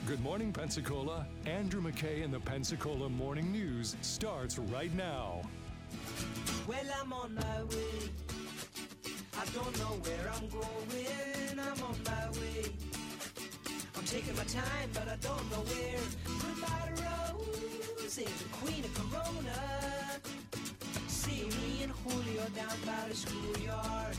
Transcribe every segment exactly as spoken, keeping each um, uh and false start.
Good Morning Pensacola. Andrew McKay and the Pensacola Morning News starts right now. Well, I'm on my way. I don't know where I'm going. I'm on my way. I'm taking my time, but I don't know where. Goodbye to Rose, the queen of Corona. See me and Julio down by the schoolyard.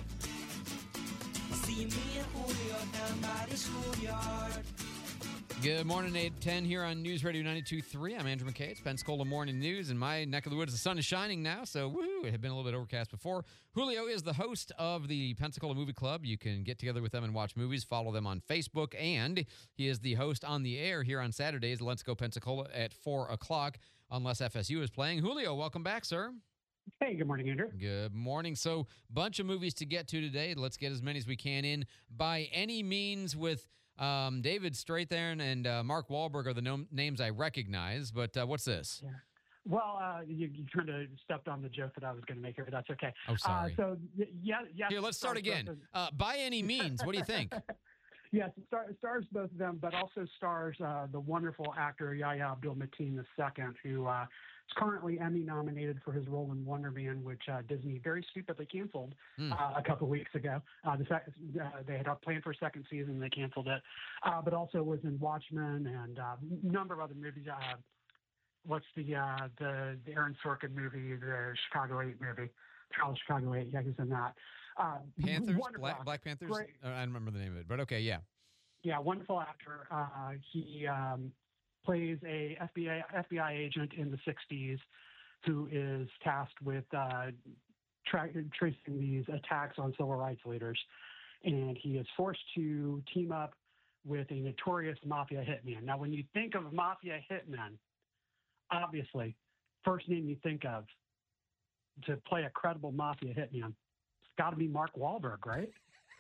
See me and Julio down by the schoolyard. Good morning, eight ten here on News Radio ninety-two point three. I'm Andrew McKay. It's Pensacola Morning News. In my neck of the woods, the sun is shining now, so woohoo, it had been a little bit overcast before. Julio is the host of the Pensacola Movie Club. You can get together with them and watch movies. Follow them on Facebook, and he is the host on the air here on Saturdays, Let's Go Pensacola at four o'clock, unless F S U is playing. Julio, welcome back, sir. Hey, good morning, Andrew. Good morning. So, bunch of movies to get to today. Let's get as many as we can in by any means with um, David Strathairn and uh, Mark Wahlberg are the no- names I recognize, but uh, what's this? Yeah. Well, uh, you, you kind of stepped on the joke that I was going to make here, but that's okay. Oh, sorry. Uh, so, y- yeah, yes. Here, let's start again. Uh, by any means, what do you think? Yes, it star- stars both of them, but also stars uh, the wonderful actor Yahya Abdul-Mateen the second, who uh, is currently Emmy nominated for his role in Wonder Man, which uh, Disney very stupidly canceled Mm. uh, a couple weeks ago. Uh, the sec- uh, they had planned for a second season, and they canceled it. Uh, but also was in Watchmen and a uh, number of other movies. Uh, what's the, uh, the the Aaron Sorkin movie, the Chicago eight movie? Child Chicago eight, yeah, he's in that. Uh, Panthers? wonderful Black, actor. Black Panthers? Great. Uh, I don't remember the name of it, but okay, yeah. Yeah, wonderful actor. Uh, he um, plays a F B I F B I agent in the sixties who is tasked with uh, tra- tracing these attacks on civil rights leaders. And he is forced to team up with a notorious mafia hitman. Now, when you think of mafia hitman, obviously, first name you think of to play a credible mafia hitman, it's got to be Mark Wahlberg, right?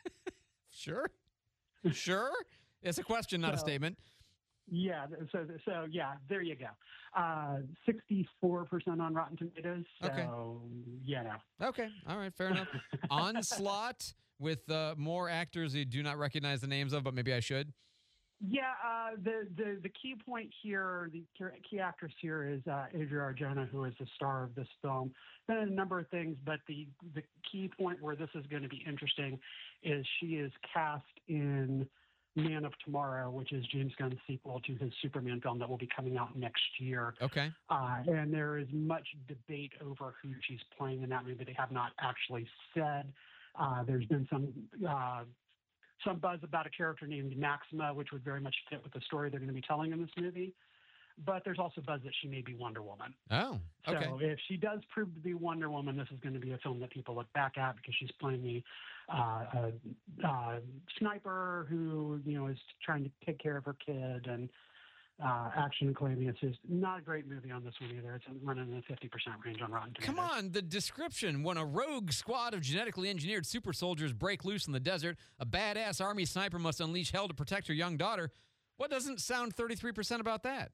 Sure. Sure. It's a question, not a So- statement. Yeah, so so yeah, there you go. Uh, sixty-four percent on Rotten Tomatoes. So, Okay. you know. Okay. All right. Fair enough. Onslaught with uh, more actors you do not recognize the names of, but maybe I should. Yeah, uh, the, the the key point here, the key actress here is uh, Adria Arjona, who is the star of this film. Been in a number of things, but the the key point where this is going to be interesting is she is cast in Man of Tomorrow, which is James Gunn's sequel to his Superman film that will be coming out next year. Okay. Uh, and there is much debate over who she's playing in that movie. They have not actually said. Uh, there's been some uh, some buzz about a character named Maxima, which would very much fit with the story they're going to be telling in this movie. But there's also buzz that she may be Wonder Woman. Oh, okay. So if she does prove to be Wonder Woman, this is going to be a film that people look back at because she's playing a, uh, a, a sniper who, you know, is trying to take care of her kid and uh, action and claiming it's just not a great movie on this one either. It's running in the fifty percent range on Rotten Tomatoes. Come on, the description. When a rogue squad of genetically engineered super soldiers break loose in the desert, a badass army sniper must unleash hell to protect her young daughter. What doesn't sound thirty-three percent about that?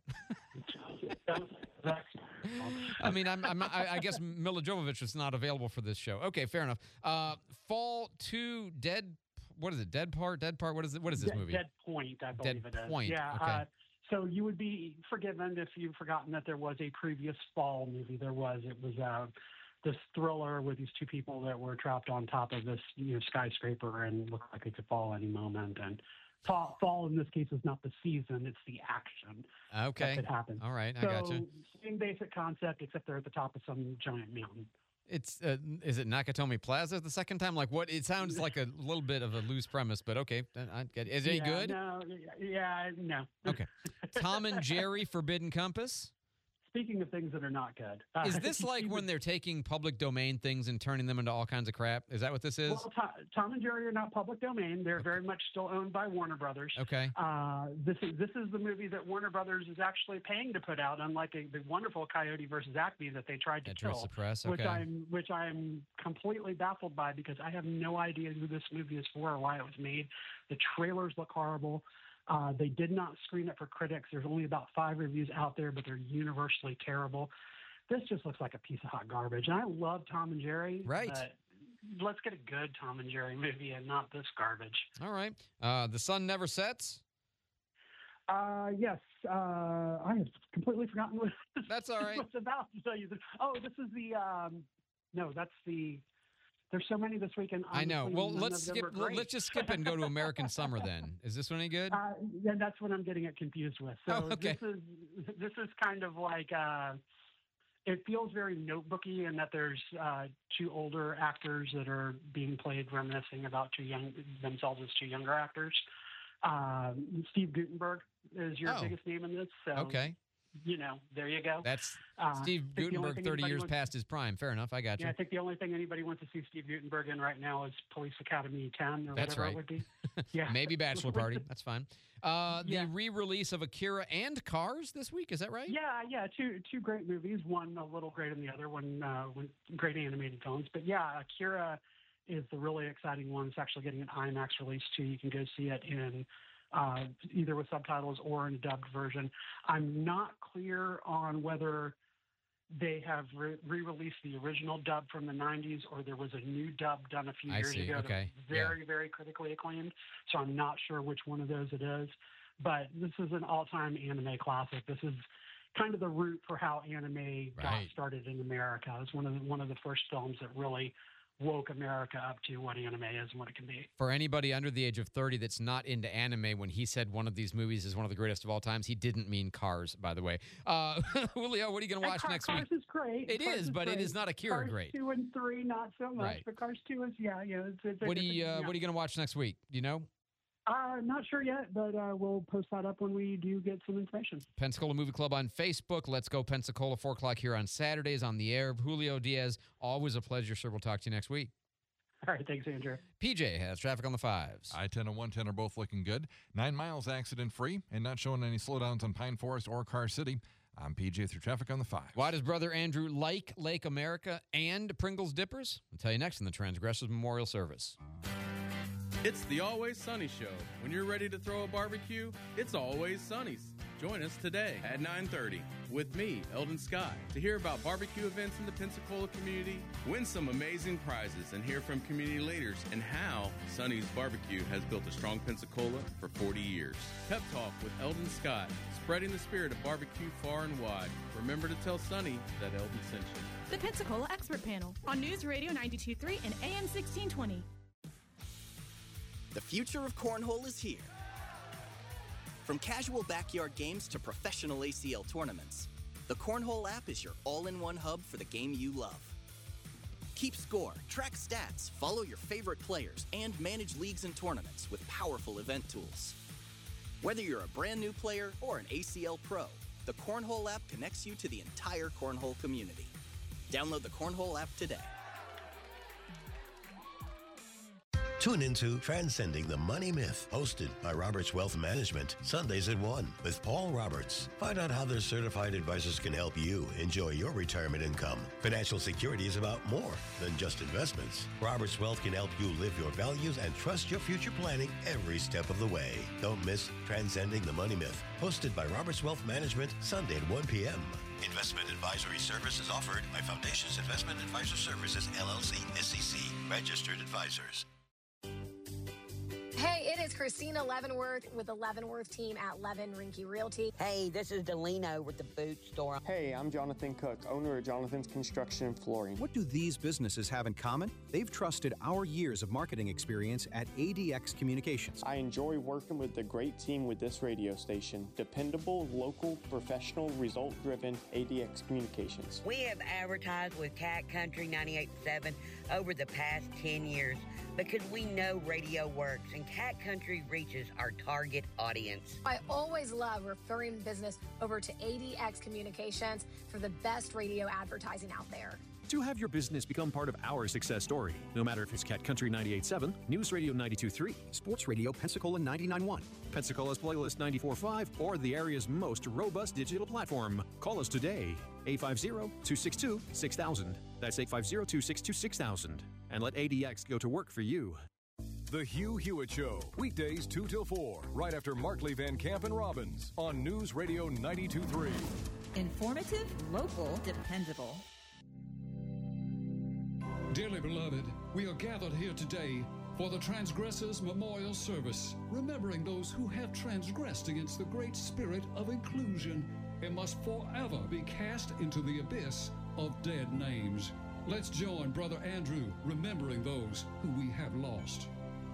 I mean, I'm, I'm, I I guess Mila Jovovich is not available for this show. Okay, fair enough. Uh, Fall two, Dead, what is it? Dead Part? Dead Part? What is it? What is this Dead, movie? Dead Point, I believe Dead it is. Point, Yeah. okay. Uh, so you would be forgiven if you've forgotten that there was a previous Fall movie. There was. It was uh, this thriller with these two people that were trapped on top of this, you know, skyscraper and looked like they could fall any moment. And fall, fall in this case is not the season; it's the action Okay. that could happen. All right, I so, gotcha. Same basic concept, except they're at the top of some giant mountain. It's uh, is it Nakatomi Plaza the second time? Like what? It sounds like a little bit of a loose premise, but okay. I get it. Is it any yeah, good? No. Yeah. No. Okay. Tom and Jerry Forbidden Compass. Speaking of things that are not good, uh, Is this like when they're taking public domain things and turning them into all kinds of crap? Is that what this is? Well, Tom, Tom and Jerry are not public domain. They're very much still owned by Warner Brothers. Okay. Uh, this is this is the movie that Warner Brothers is actually paying to put out, unlike a, the wonderful Coyote versus Acme that they tried to That tries kill, to press, which okay. I'm which I'm completely baffled by because I have no idea who this movie is for or why it was made. The trailers look horrible. Uh, they did not screen it for critics. There's only about five reviews out there, but they're universally terrible. This just looks like a piece of hot garbage. And I love Tom and Jerry. Right. But let's get a good Tom and Jerry movie and not this garbage. All right. Uh, The Sun Never Sets. Uh, yes, uh, I have completely forgotten what That's all right. what's about to tell you. This. Oh, this is the, um, no, that's the, there's so many this weekend. I know. honestly, Well, none let's of them skip. are great. Let's just skip it and go to American Summer then. Is this one any good? Uh, yeah, that's what I'm getting it confused with. So Oh, okay. this is this is kind of like uh, it feels very notebooky in that there's uh, two older actors that are being played reminiscing about two young themselves as two younger actors. Um, Steve Guttenberg is your Oh. biggest name in this. So, Okay. you know, there you go. That's Uh, Steve I think the only Guttenberg, thing thirty anybody years wants- past his prime. Fair enough. I got you. Yeah, I think the only thing anybody wants to see Steve Guttenberg in right now is Police Academy ten or That's whatever right. it would be. Yeah. Maybe Bachelor Party. That's fine. Uh, the Yeah. re-release of Akira and Cars this week. Is that right? Yeah, yeah, two two great movies. One a little great than the other. One uh, one great animated films. But yeah, Akira is the really exciting one. It's actually getting an IMAX release too. You can go see it in uh, either with subtitles or in a dubbed version. I'm not clear on whether they have re- re-released the original dub from the nineties or there was a new dub done a few I years see. ago. that Okay. was very, very critically acclaimed. So I'm not sure which one of those it is. But this is an all-time anime classic. This is kind of the root for how anime got Right. started in America. It was one of the, one of the first films that really woke America up to what anime is and what it can be. For anybody under the age of thirty that's not into anime, when he said one of these movies is one of the greatest of all times, he didn't mean Cars, by the way. Uh, Julio, what are you going to And watch Car- next Cars week? is great. It Cars is, but great. it is not Akira Cars great. two and three, not so much. Right. But Cars two is, yeah, yeah. It's, it's, What do it's, you uh, yeah. What are you going to watch next week? Do you know? Uh, not sure yet, but uh, we'll post that up when we do get some information. Pensacola Movie Club on Facebook. Let's go Pensacola, four o'clock here on Saturdays on the air. Julio Diaz, always a pleasure, sir. We'll talk to you next week. All right, thanks, Andrew. P J has traffic on the fives. I ten and one ten are both looking good. Nine miles accident-free and not showing any slowdowns on Pine Forest or Car City. I'm P J through traffic on the five. Why does Brother Andrew like Lake America and Pringles Dippers? I'll tell you next in the Transgressors Memorial Service. It's the Always Sunny Show. When you're ready to throw a barbecue, it's Always Sunny's. Join us today at nine thirty with me, Eldon Scott, to hear about barbecue events in the Pensacola community, win some amazing prizes, and hear from community leaders and how Sunny's Barbecue has built a strong Pensacola for forty years. Pep Talk with Eldon Scott, spreading the spirit of barbecue far and wide. Remember to tell Sunny that Eldon sent you. The Pensacola Expert Panel on News Radio ninety-two point three and A M sixteen twenty. The future of cornhole is here. From casual backyard games to professional A C L tournaments, the Cornhole app is your all-in-one hub for the game you love. Keep score, track stats, follow your favorite players, and manage leagues and tournaments with powerful event tools. Whether you're a brand new player or an A C L pro, the Cornhole app connects you to the entire cornhole community. Download the Cornhole app today. Tune into Transcending the Money Myth, hosted by Roberts Wealth Management, Sundays at one with Paul Roberts. Find out how their certified advisors can help you enjoy your retirement income. Financial security is about more than just investments. Roberts Wealth can help you live your values and trust your future planning every step of the way. Don't miss Transcending the Money Myth, hosted by Roberts Wealth Management, Sunday at one p.m. Investment advisory services offered by Foundations Investment Advisor Services, L L C, S E C, registered advisors. Hey, it is Christina Leavenworth with the Leavenworth team at Levin Rinke Realty. Hey, this is Delino with the boot store. Hey, I'm Jonathan Cook, owner of Jonathan's Construction and Flooring. What do these businesses have in common? They've trusted our years of marketing experience at A D X Communications. I enjoy working with the great team with this radio station. Dependable, local, professional, result-driven A D X Communications. We have advertised with Cat Country ninety-eight point seven over the past ten years because we know radio works and Cat Country reaches our target audience. I always love referring business over to A D X Communications for the best radio advertising out there. To have your business become part of our success story, no matter if it's Cat Country ninety-eight point seven, News Radio ninety-two point three, Sports Radio Pensacola ninety-nine point one, Pensacola's Playlist ninety-four point five, or the area's most robust digital platform. Call us today, eight five zero, two six two, six thousand. That's eight five zero, two six two, six thousand. And let A D X go to work for you. The Hugh Hewitt Show, weekdays two till four, right after Markley, Van Camp, and Robbins on News Radio ninety-two point three. Informative, local, dependable. Dearly beloved, we are gathered here today for the Transgressors Memorial Service, remembering those who have transgressed against the great spirit of inclusion and must forever be cast into the abyss of dead names. Let's join Brother Andrew remembering those who we have lost.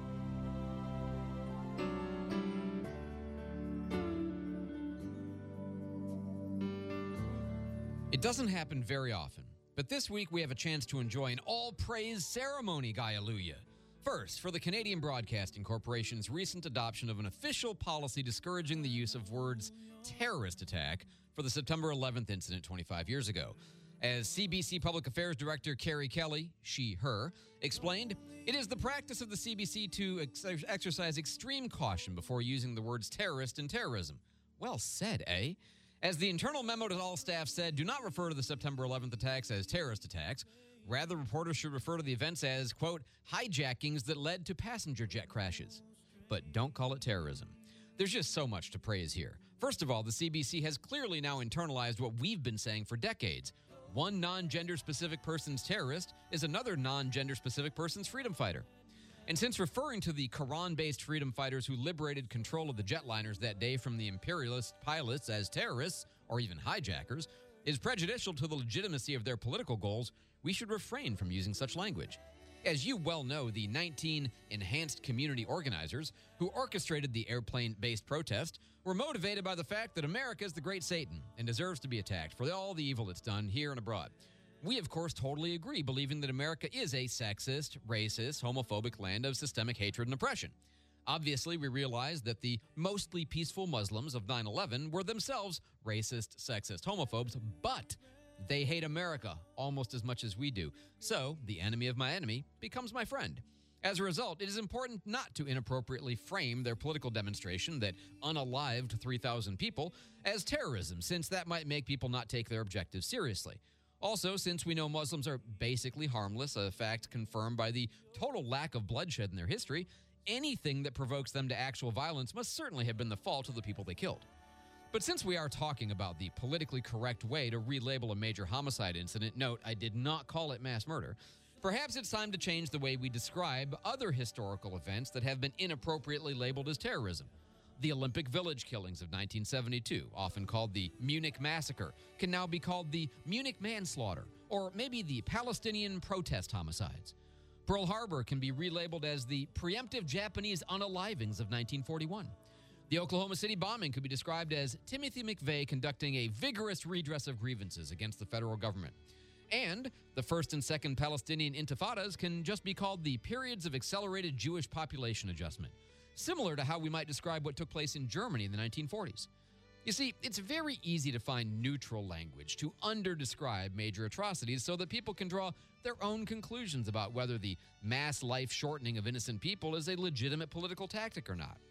It doesn't happen very often, but this week we have a chance to enjoy an all-praise ceremony, Hallelujah. First, for the Canadian Broadcasting Corporation's recent adoption of an official policy discouraging the use of words terrorist attack for the September eleventh incident twenty-five years ago. As C B C Public Affairs Director Carrie Kelly, she, her, explained, it is the practice of the C B C to ex- exercise extreme caution before using the words terrorist and terrorism. Well said, eh? As the internal memo to all staff said, do not refer to the September eleventh attacks as terrorist attacks. Rather, reporters should refer to the events as, quote, hijackings that led to passenger jet crashes. But don't call it terrorism. There's just so much to praise here. First of all, the C B C has clearly now internalized what we've been saying for decades. One non-gender specific person's terrorist is another non-gender specific person's freedom fighter. And since referring to the Quran-based freedom fighters who liberated control of the jetliners that day from the imperialist pilots as terrorists or even hijackers is prejudicial to the legitimacy of their political goals, we should refrain from using such language. As you well know, the nineteen enhanced community organizers who orchestrated the airplane-based protest were motivated by the fact that America is the great Satan and deserves to be attacked for all the evil it's done here and abroad. We, of course, totally agree, believing that America is a sexist, racist, homophobic land of systemic hatred and oppression. Obviously, we realize that the mostly peaceful Muslims of nine eleven were themselves racist, sexist, homophobes, but they hate America almost as much as we do. So, the enemy of my enemy becomes my friend. As a result, it is important not to inappropriately frame their political demonstration that unalived three thousand people as terrorism, since that might make people not take their objectives seriously. Also, since we know Muslims are basically harmless, a fact confirmed by the total lack of bloodshed in their history, anything that provokes them to actual violence must certainly have been the fault of the people they killed. But since we are talking about the politically correct way to relabel a major homicide incident, note, I did not call it mass murder, perhaps it's time to change the way we describe other historical events that have been inappropriately labeled as terrorism. The Olympic Village killings of nineteen seventy-two, often called the Munich Massacre, can now be called the Munich Manslaughter, or maybe the Palestinian protest homicides. Pearl Harbor can be relabeled as the preemptive Japanese unalivings of nineteen forty-one. The Oklahoma City bombing could be described as Timothy McVeigh conducting a vigorous redress of grievances against the federal government. And the first and second Palestinian intifadas can just be called the periods of accelerated Jewish population adjustment, similar to how we might describe what took place in Germany in the nineteen forties. You see, it's very easy to find neutral language to under-describe major atrocities so that people can draw their own conclusions about whether the mass life shortening of innocent people is a legitimate political tactic or not.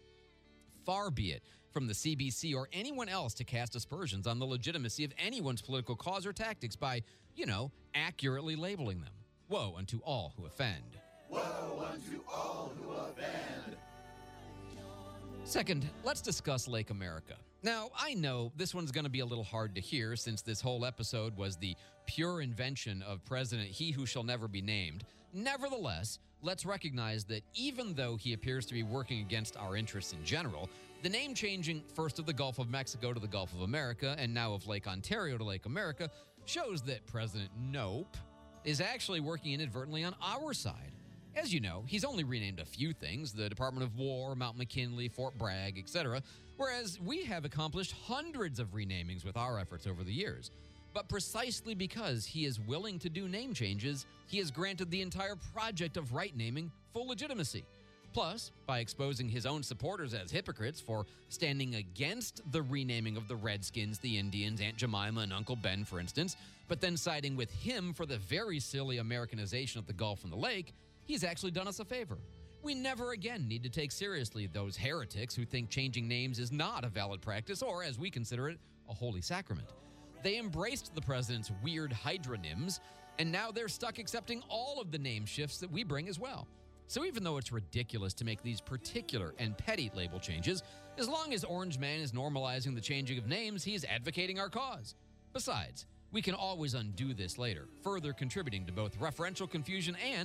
Far be it from the C B C or anyone else to cast aspersions on the legitimacy of anyone's political cause or tactics by, you know, accurately labeling them. Woe unto all who offend. Woe unto all who offend. Second, let's discuss Lake America. Now, I know this one's going to be a little hard to hear since this whole episode was the pure invention of President He Who Shall Never Be Named. Nevertheless, let's recognize that even though he appears to be working against our interests in general, the name changing first of the Gulf of Mexico to the Gulf of America and now of Lake Ontario to Lake America shows that President Nope is actually working inadvertently on our side. As you know, he's only renamed a few things, the Department of War, Mount McKinley, Fort Bragg, et cetera, whereas we have accomplished hundreds of renamings with our efforts over the years. But precisely because he is willing to do name changes, he has granted the entire project of right naming full legitimacy. Plus, by exposing his own supporters as hypocrites for standing against the renaming of the Redskins, the Indians, Aunt Jemima, and Uncle Ben, for instance, but then siding with him for the very silly Americanization of the Gulf and the lake, he's actually done us a favor. We never again need to take seriously those heretics who think changing names is not a valid practice or, as we consider it, a holy sacrament. They embraced the president's weird hydronyms, and now they're stuck accepting all of the name shifts that we bring as well. So even though it's ridiculous to make these particular and petty label changes, as long as Orange Man is normalizing the changing of names, he is advocating our cause. Besides, we can always undo this later, further contributing to both referential confusion and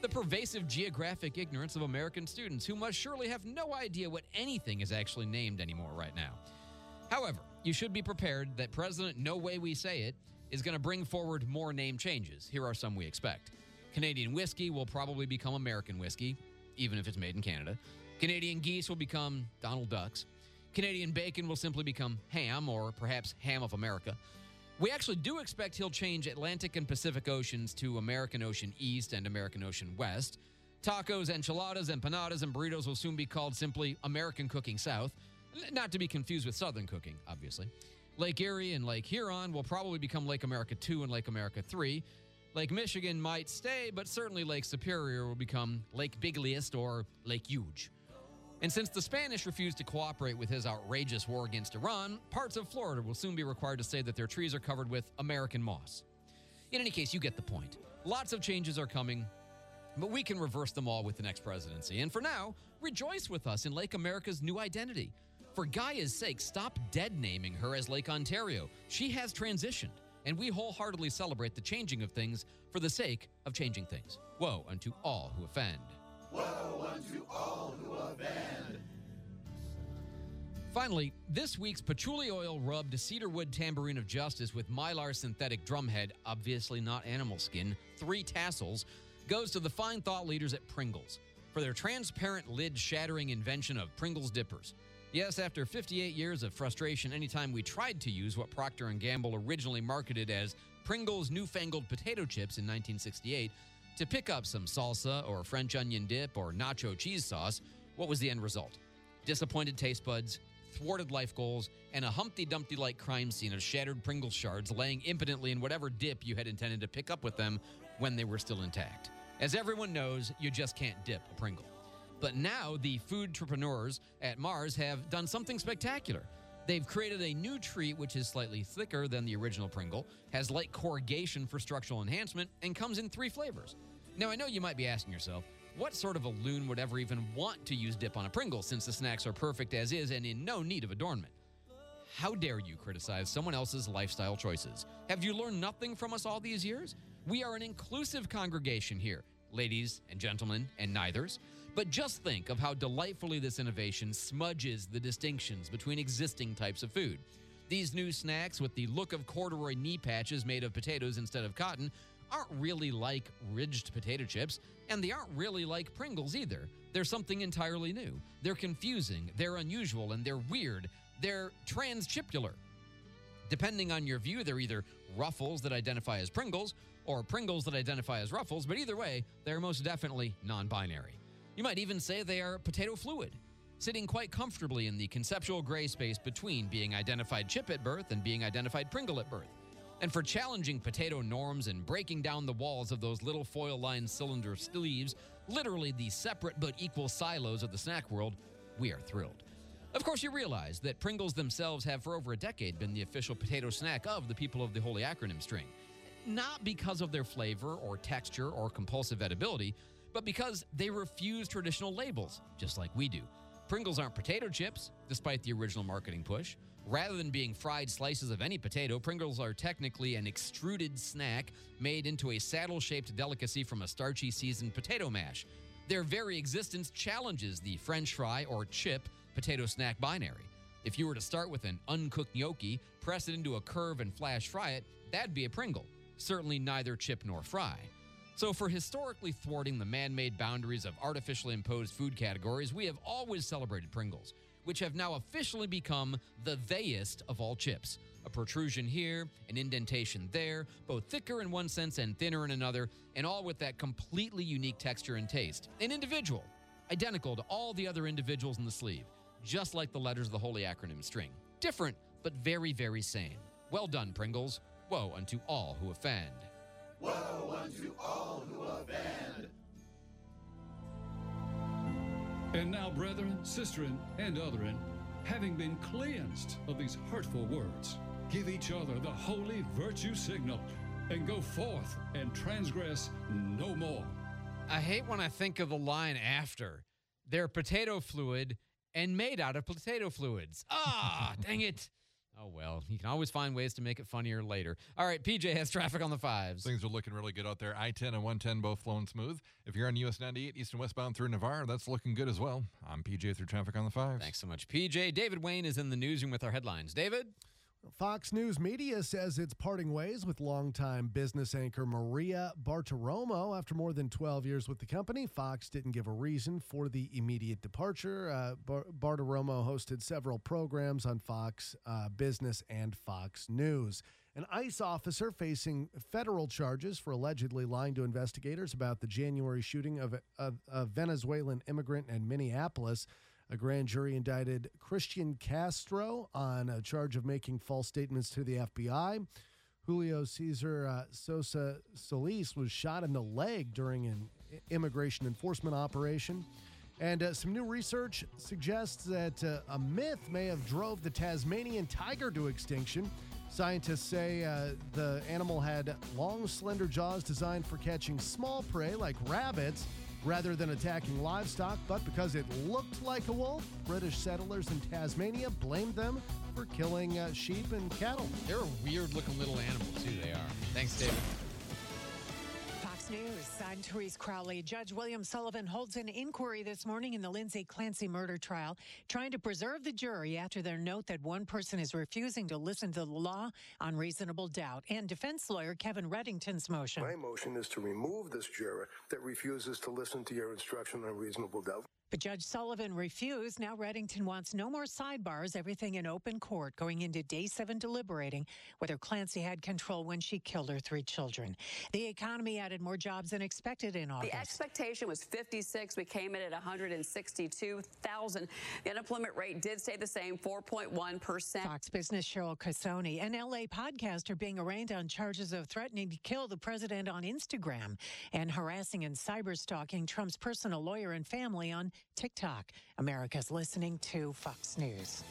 The pervasive geographic ignorance of American students who must surely have no idea what anything is actually named anymore right now. However, you should be prepared that President No Way We Say It is going to bring forward more name changes. Here are some we expect. Canadian whiskey will probably become American whiskey, even if it's made in Canada. Canadian geese will become Donald Ducks. Canadian bacon will simply become ham, or perhaps Ham of America. We actually do expect he'll change Atlantic and Pacific Oceans to American Ocean East and American Ocean West. Tacos, enchiladas, empanadas, and burritos will soon be called simply American Cooking South, not to be confused with Southern cooking, obviously. Lake Erie and Lake Huron will probably become Lake America two and Lake America three. Lake Michigan might stay, but certainly Lake Superior will become Lake Bigliest or Lake Huge. And since the Spanish refused to cooperate with his outrageous war against Iran, parts of Florida will soon be required to say that their trees are covered with American moss. In any case, you get the point. Lots of changes are coming, but we can reverse them all with the next presidency. And for now, rejoice with us in Lake America's new identity. For Gaia's sake, stop dead-naming her as Lake Ontario. She has transitioned, and we wholeheartedly celebrate the changing of things for the sake of changing things. Woe unto all who offend. Woe unto all who offend. Finally, this week's patchouli oil rubbed cedarwood tambourine of justice with Mylar synthetic drumhead, obviously not animal skin, three tassels, goes to the fine thought leaders at Pringles for their transparent lid shattering invention of Pringles dippers. Yes, after fifty-eight years of frustration anytime we tried to use what Procter and Gamble originally marketed as Pringles newfangled potato chips in nineteen sixty-eight, to pick up some salsa or French onion dip or nacho cheese sauce, what was the end result? Disappointed taste buds, thwarted life goals, and a Humpty Dumpty-like crime scene of shattered Pringles shards laying impotently in whatever dip you had intended to pick up with them when they were still intact. As everyone knows, you just can't dip a Pringle. But now the food entrepreneurs at Mars have done something spectacular. They've created a new treat which is slightly thicker than the original Pringle, has light corrugation for structural enhancement, and comes in three flavors. Now, I know you might be asking yourself, what sort of a loon would ever even want to use dip on a Pringle since the snacks are perfect as is and in no need of adornment? How dare you criticize someone else's lifestyle choices? Have you learned nothing from us all these years? We are an inclusive congregation here, ladies and gentlemen and neithers. But just think of how delightfully this innovation smudges the distinctions between existing types of food. These new snacks with the look of corduroy knee patches made of potatoes instead of cotton aren't really like ridged potato chips, and they aren't really like Pringles either. They're something entirely new. They're confusing, they're unusual, and they're weird. They're transchipular. Depending on your view, they're either Ruffles that identify as Pringles or Pringles that identify as Ruffles, but either way, they're most definitely non-binary. You might even say they are potato fluid, sitting quite comfortably in the conceptual gray space between being identified chip at birth and being identified Pringle at birth. And for challenging potato norms and breaking down the walls of those little foil-lined cylinder sleeves, literally the separate but equal silos of the snack world, we are thrilled. Of course, you realize that Pringles themselves have for over a decade been the official potato snack of the people of the Holy Acronym String. Not because of their flavor or texture or compulsive edibility, but because they refuse traditional labels, just like we do. Pringles aren't potato chips, despite the original marketing push. Rather than being fried slices of any potato, Pringles are technically an extruded snack made into a saddle-shaped delicacy from a starchy seasoned potato mash. Their very existence challenges the French fry or chip potato snack binary. If you were to start with an uncooked gnocchi, press it into a curve and flash fry it, that'd be a Pringle. Certainly neither chip nor fry. So for historically thwarting the man-made boundaries of artificially imposed food categories, we have always celebrated Pringles, which have now officially become the theyest of all chips. A protrusion here, an indentation there, both thicker in one sense and thinner in another, and all with that completely unique texture and taste. An individual, identical to all the other individuals in the sleeve, just like the letters of the Holy Acronym String. Different, but very, very same. Well done, Pringles. Woe unto all who offend. Woe unto all who offend. And now, brethren, sisterin, and otherin, having been cleansed of these hurtful words, give each other the holy virtue signal, and go forth and transgress no more. I hate when I think of the line after. They're potato fluid and made out of potato fluids. Ah, dang it. Oh, well, you can always find ways to make it funnier later. All right, P J has traffic on the fives. Things are looking really good out there. I ten and one ten both flowing smooth. If you're on U S ninety-eight east and westbound through Navarre, that's looking good as well. I'm P J through traffic on the fives. Thanks so much, P J. David Wayne is in the newsroom with our headlines. David? Fox News Media says it's parting ways with longtime business anchor Maria Bartiromo after more than twelve years with the company. Fox didn't give a reason for the immediate departure. Uh, Bar- Bartiromo hosted several programs on Fox uh, Business and Fox News. An ICE officer facing federal charges for allegedly lying to investigators about the January shooting of a, of a Venezuelan immigrant in Minneapolis. A grand jury indicted Christian Castro on a charge of making false statements to the F B I. Julio Cesar uh, Sosa Solis was shot in the leg during an immigration enforcement operation. And uh, some new research suggests that uh, a myth may have drove the Tasmanian tiger to extinction. Scientists say uh, the animal had long, slender jaws designed for catching small prey like rabbits, rather than attacking livestock, but because it looked like a wolf, British settlers in Tasmania blamed them for killing uh, sheep and cattle. They're a weird-looking little animal, too, they are. Thanks, David. Fox News. I'm Therese Crowley. Judge William Sullivan holds an inquiry this morning in the Lindsay Clancy murder trial, trying to preserve the jury after their note that one person is refusing to listen to the law on reasonable doubt, and defense lawyer Kevin Reddington's motion. My motion is to remove this juror that refuses to listen to your instruction on reasonable doubt. But Judge Sullivan refused. Now Reddington wants no more sidebars, everything in open court, going into day seven deliberating whether Clancy had control when she killed her three children. The economy added more jobs than expected in August. The expectation was fifty-six. We came in at one hundred sixty-two thousand. The unemployment rate did stay the same, four point one percent. Fox Business Cheryl Casoni, an L A podcaster, being arraigned on charges of threatening to kill the president on Instagram and harassing and cyberstalking Trump's personal lawyer and family on TikTok. America's listening to Fox News.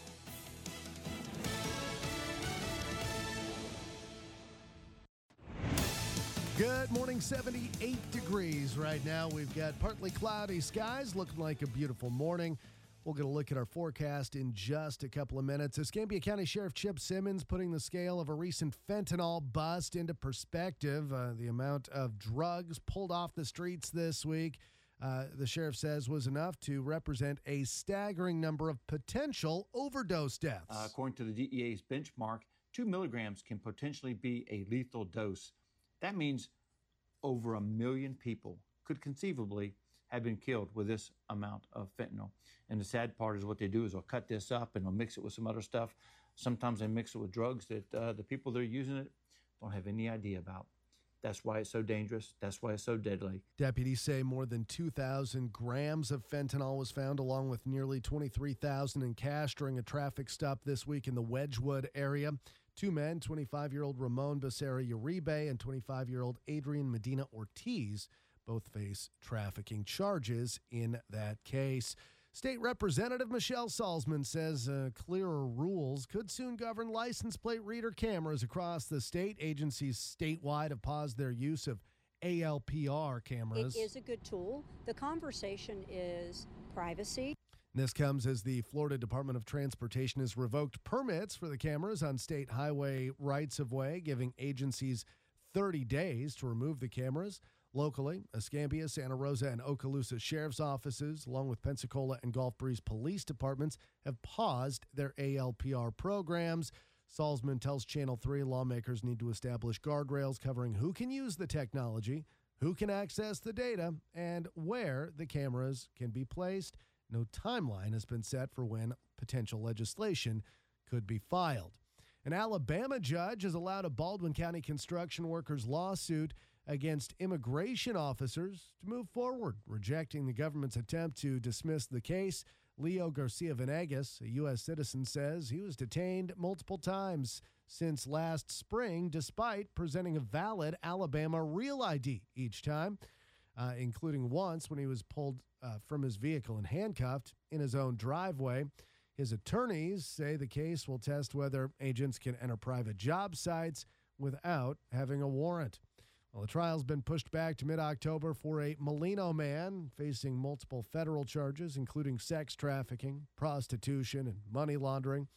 Good morning, seventy-eight degrees right now. We've got partly cloudy skies, looking like a beautiful morning. We'll get a look at our forecast in just a couple of minutes. Escambia County Sheriff Chip Simmons putting the scale of a recent fentanyl bust into perspective. Uh, the amount of drugs pulled off the streets this week, uh, the sheriff says, was enough to represent a staggering number of potential overdose deaths. Uh, according to the D E A's benchmark, two milligrams can potentially be a lethal dose. That means over a million people could conceivably have been killed with this amount of fentanyl. And the sad part is what they do is they'll cut this up and they'll mix it with some other stuff. Sometimes they mix it with drugs that uh, the people that are using it don't have any idea about. That's why it's so dangerous. That's why it's so deadly. Deputies say more than two thousand grams of fentanyl was found, along with nearly twenty-three thousand in cash during a traffic stop this week in the Wedgwood area. Two men, twenty-five-year-old Ramon Becerra Uribe and twenty-five-year-old Adrian Medina Ortiz, both face trafficking charges in that case. State Representative Michelle Salzman says uh, clearer rules could soon govern license plate reader cameras across the state. Agencies statewide have paused their use of A L P R cameras. It is a good tool. The conversation is privacy. This comes as the Florida Department of Transportation has revoked permits for the cameras on state highway rights-of-way, giving agencies thirty days to remove the cameras. Locally, Escambia, Santa Rosa, and Okaloosa sheriff's offices, along with Pensacola and Gulf Breeze police departments, have paused their A L P R programs. Salzman tells Channel three lawmakers need to establish guardrails covering who can use the technology, who can access the data, and where the cameras can be placed. No timeline has been set for when potential legislation could be filed. An Alabama judge has allowed a Baldwin County construction workers' lawsuit against immigration officers to move forward, rejecting the government's attempt to dismiss the case. Leo Garcia Venegas, a U S citizen, says he was detained multiple times since last spring, despite presenting a valid Alabama real I D each time, uh, including once when he was pulled uh, from his vehicle and handcuffed in his own driveway. His attorneys say the case will test whether agents can enter private job sites without having a warrant. Well, the trial's been pushed back to mid-October for a Molino man facing multiple federal charges, including sex trafficking, prostitution, and money laundering.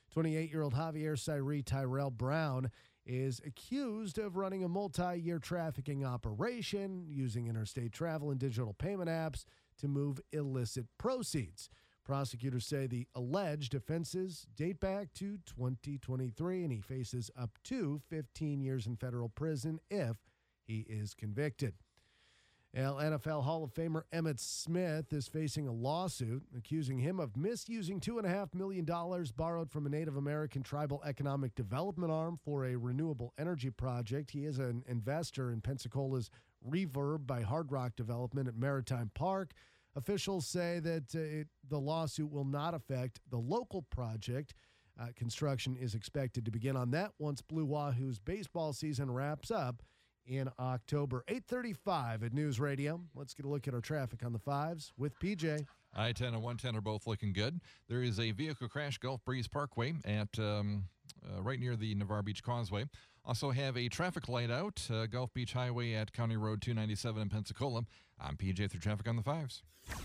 twenty-eight-year-old Javier Cyree Tyrell Brown is accused of running a multi-year trafficking operation using interstate travel and digital payment apps to move illicit proceeds. Prosecutors say the alleged offenses date back to twenty twenty-three, and he faces up to fifteen years in federal prison if he is convicted. Well, N F L Hall of Famer Emmitt Smith is facing a lawsuit accusing him of misusing two point five million dollars borrowed from a Native American tribal economic development arm for a renewable energy project. He is an investor in Pensacola's Reverb by Hard Rock Development at Maritime Park. Officials say that uh, it, the lawsuit will not affect the local project. Uh, construction is expected to begin on that once Blue Wahoo's baseball season wraps up in October. eight thirty-five at News Radio. Let's get a look at our traffic on the fives with P J. I ten and one ten are both looking good. There is a vehicle crash Gulf Breeze Parkway at um, uh, right near the Navarre Beach Causeway. Also have a traffic light out, uh, Gulf Beach Highway at County Road two ninety-seven in Pensacola. I'm P J through traffic on the fives.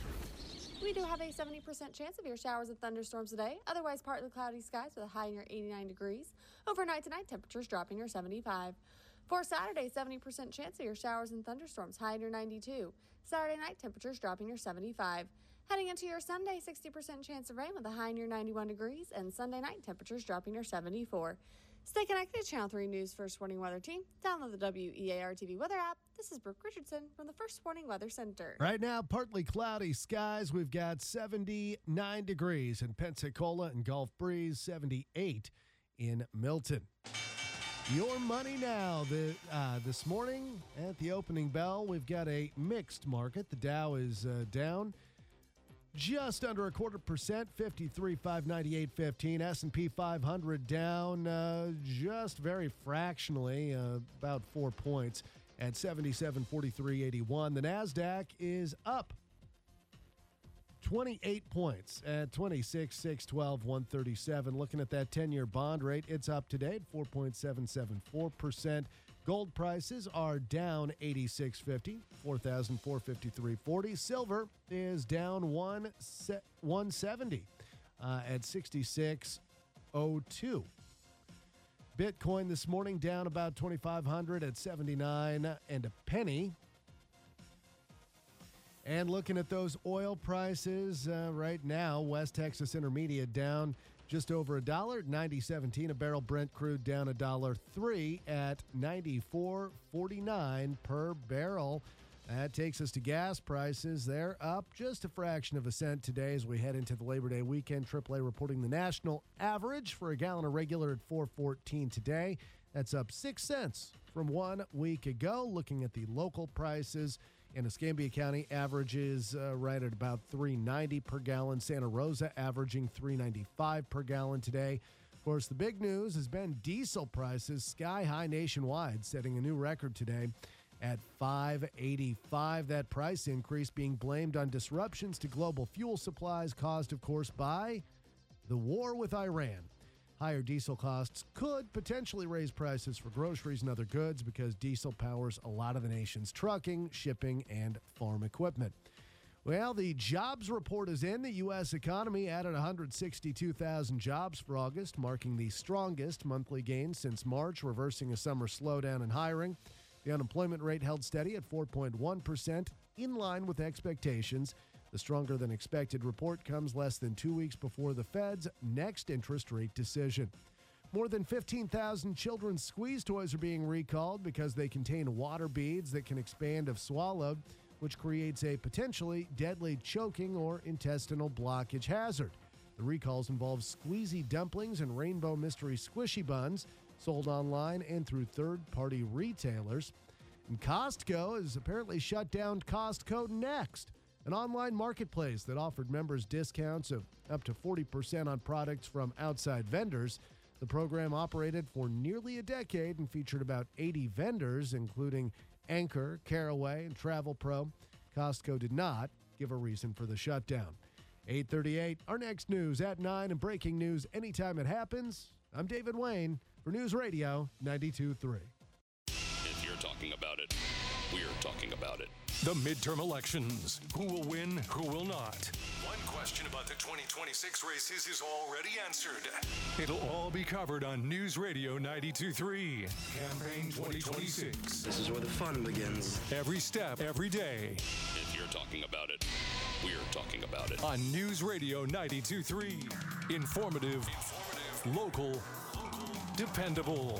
We do have a seventy percent chance of your showers and thunderstorms today. Otherwise, partly cloudy skies with a high near eighty-nine degrees. Overnight tonight, temperatures dropping near seventy-five. For Saturday, seventy percent chance of your showers and thunderstorms, high near ninety-two. Saturday night, temperatures dropping near seventy-five. Heading into your Sunday, sixty percent chance of rain with a high near ninety-one degrees. And Sunday night, temperatures dropping near seventy-four. Stay connected to Channel three News First Warning Weather Team. Download the W E A R T V weather app. This is Brooke Richardson from the First Warning Weather Center. Right now, partly cloudy skies. We've got seventy-nine degrees in Pensacola and Gulf Breeze, seventy-eight in Milton. Your money now. The, uh, this morning at the opening bell, we've got a mixed market. The Dow is uh, down just under a quarter percent, fifty-three five ninety-eight fifteen. S and P five hundred down uh, just very fractionally, uh, about four points at seventy-seven forty-three eighty-one. The NASDAQ is up twenty-eight points at twenty-six six twelve one thirty-seven. Looking at that ten-year bond rate, it's up today at four point seven seven four percent. Gold prices are down eighty-six fifty, four thousand four hundred fifty-three forty. Silver is down one seventy uh, at sixty-six oh two. Bitcoin this morning down about twenty-five hundred at seventy-nine and a penny. And looking at those oil prices uh, right now, West Texas Intermediate down just over a dollar, ninety seventeen a barrel. Brent crude down a dollar three at ninety-four forty-nine per barrel. That takes us to gas prices. They're up just a fraction of a cent today as we head into the Labor Day weekend. triple A reporting the national average for a gallon of regular at four fourteen today. That's up six cents from one week ago. Looking at the local prices, in Escambia County, averages uh, right at about three ninety per gallon. Santa Rosa averaging three ninety-five per gallon today. Of course, the big news has been diesel prices sky high nationwide, setting a new record today at five eighty-five. That price increase being blamed on disruptions to global fuel supplies caused, of course, by the war with Iran. Higher diesel costs could potentially raise prices for groceries and other goods because diesel powers a lot of the nation's trucking, shipping, and farm equipment. Well, the jobs report is in. The U S economy added one hundred sixty-two thousand jobs for August, marking the strongest monthly gain since March, reversing a summer slowdown in hiring. The unemployment rate held steady at four point one percent, in line with expectations. The stronger-than-expected report comes less than two weeks before the Fed's next interest rate decision. More than fifteen thousand children's squeeze toys are being recalled because they contain water beads that can expand if swallowed, which creates a potentially deadly choking or intestinal blockage hazard. The recalls involve squeezy dumplings and rainbow mystery squishy buns sold online and through third-party retailers. And Costco has apparently shut down Costco Next, an online marketplace that offered members discounts of up to forty percent on products from outside vendors. The program operated for nearly a decade and featured about eighty vendors, including Anchor, Caraway, and Travel Pro. Costco did not give a reason for the shutdown. eight thirty-eight, our next news at nine, and breaking news anytime it happens. I'm David Wayne for News Radio ninety-two point three. If you're talking about it, we're talking about it. The midterm elections. Who will win, who will not? One question question about the twenty twenty-six races is already answered. It'll all be covered on News Radio ninety-two point three. Campaign twenty twenty-six. This is where the fun begins. Every step, every day. If you're talking about it, we're talking about it. On News Radio ninety-two point three. Informative, Informative. Local, local, dependable.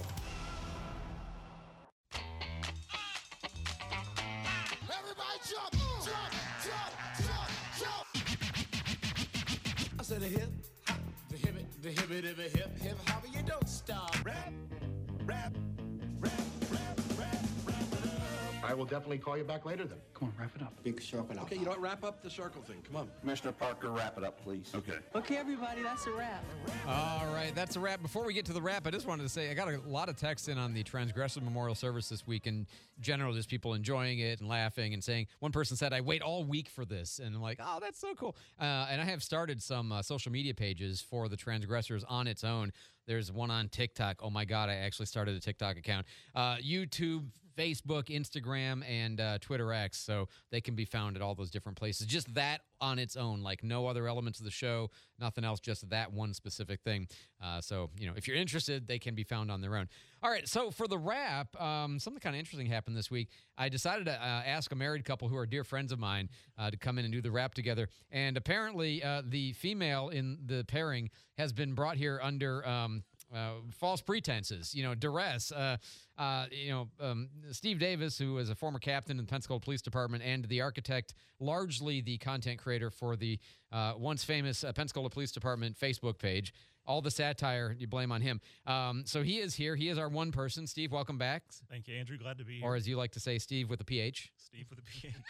Everybody jump, jump, jump, jump, jump. I said a hip, hop, the hip it, the hip it, hip hip, hip hop, you don't stop. Rap, rap, rap, rap, rap, rap it up. I will definitely call you back later then. Come on, wrap it up. Big sharpen up. Okay, you know what? Wrap up the circle thing. Come on. Commissioner Parker, wrap it up, please. Okay. Okay, everybody, that's a wrap. All right, that's a wrap. Before we get to the wrap, I just wanted to say I got a lot of texts in on the Transgressive Memorial Service this week. In general, just people enjoying it and laughing and saying, one person said, I wait all week for this. And I'm like, oh, that's so cool. Uh, and I have started some uh, social media pages for the Transgressors on its own. There's one on TikTok. Oh, my God, I actually started a TikTok account. Uh, YouTube, Facebook, Instagram, and uh, Twitter X. So they can be found at all those different places. Just that on its own, like no other elements of the show, nothing else, just that one specific thing. Uh, so, you know, if you're interested, they can be found on their own. All right, so for the wrap, um, something kind of interesting happened this week. I decided to uh, ask a married couple who are dear friends of mine uh, to come in and do the wrap together. And apparently uh, the female in the pairing has been brought here under um, uh, false pretenses, you know, duress. Uh, uh, you know, um, Steve Davis, who is a former captain in the Pensacola Police Department and the architect, largely the content creator for the uh, once famous uh, Pensacola Police Department Facebook page. All the satire you blame on him. Um, so he is here. He is our one person. Steve, welcome back. Thank you, Andrew. Glad to be here. Or as you like to say, Steve with a P H. Steve with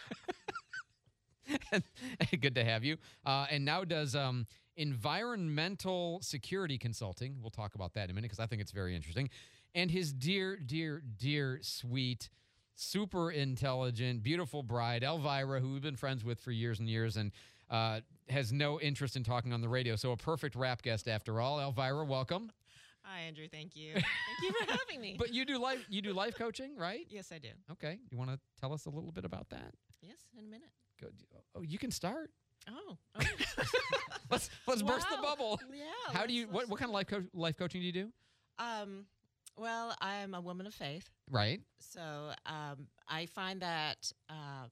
a P H. Good to have you. Uh, and now does um, environmental security consulting. We'll talk about that in a minute because I think it's very interesting. And his dear, dear, dear, sweet, super intelligent, beautiful bride, Elvira, who we've been friends with for years and years, and uh, has no interest in talking on the radio. So a perfect rap guest after all. Elvira, welcome. Hi, Andrew. Thank you. Thank you for having me. But you do life you do life coaching, right? Yes, I do. Okay. You want to tell us a little bit about that? Yes, in a minute. Good. Oh, you can start. Oh. Okay. let's let's wow. burst the bubble. Yeah. How do you what what kind of life co- life coaching do you do? Um well, I am a woman of faith. Right. So, um I find that um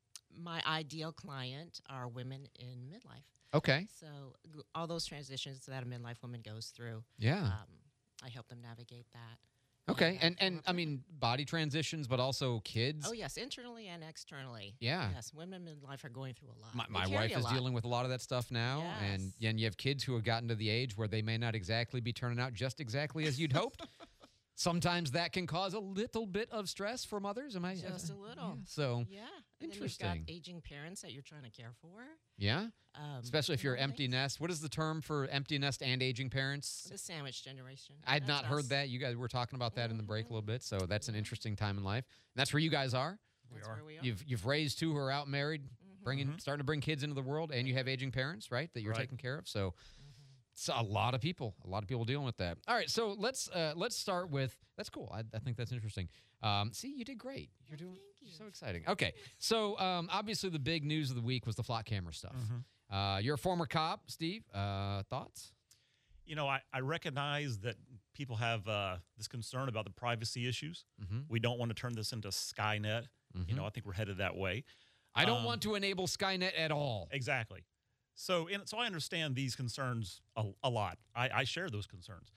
my ideal client are women in midlife. Okay. So g- all those transitions that a midlife woman goes through. Yeah. Um, I help them navigate that. Okay. And and I mean body transitions, but also kids. Oh yes, internally and externally. Yeah. Yes, women in midlife are going through a lot. My, They my carry wife a is lot. dealing with a lot of that stuff now, Yes. and and you have kids who have gotten to the age where they may not exactly be turning out just exactly as you'd hoped. Sometimes that can cause a little bit of stress for mothers. Am I Just uh, a little. Yeah. So yeah. And interesting. Then you've got aging parents that you're trying to care for. Yeah. Um, Especially if you're you know, empty nest. What is the term for empty nest and aging parents? The sandwich generation. I'd That's not heard us. that. You guys were talking about that in the break a little bit, so that's an interesting time in life. And that's where you guys are. We That's are. Where we are. You've you've raised two who are out married, Mm-hmm. bringing starting to bring kids into the world, and you have aging parents, right? That you're Right. taking care of. So. It's a lot of people, a lot of people dealing with that. All right, so let's uh, let's start with that's cool. I, I think that's interesting. Um, see, you did great. You're doing you. so exciting. Okay, so um, obviously the big news of the week was the flock camera stuff. Mm-hmm. Uh, you're a former cop, Steve. Uh, thoughts? You know, I, I recognize that people have uh, this concern about the privacy issues. Mm-hmm. We don't want to turn this into Skynet. Mm-hmm. You know, I think we're headed that way. I don't Um, want to enable Skynet at all. Exactly. So, and so I understand these concerns a, a lot. I, I share those concerns,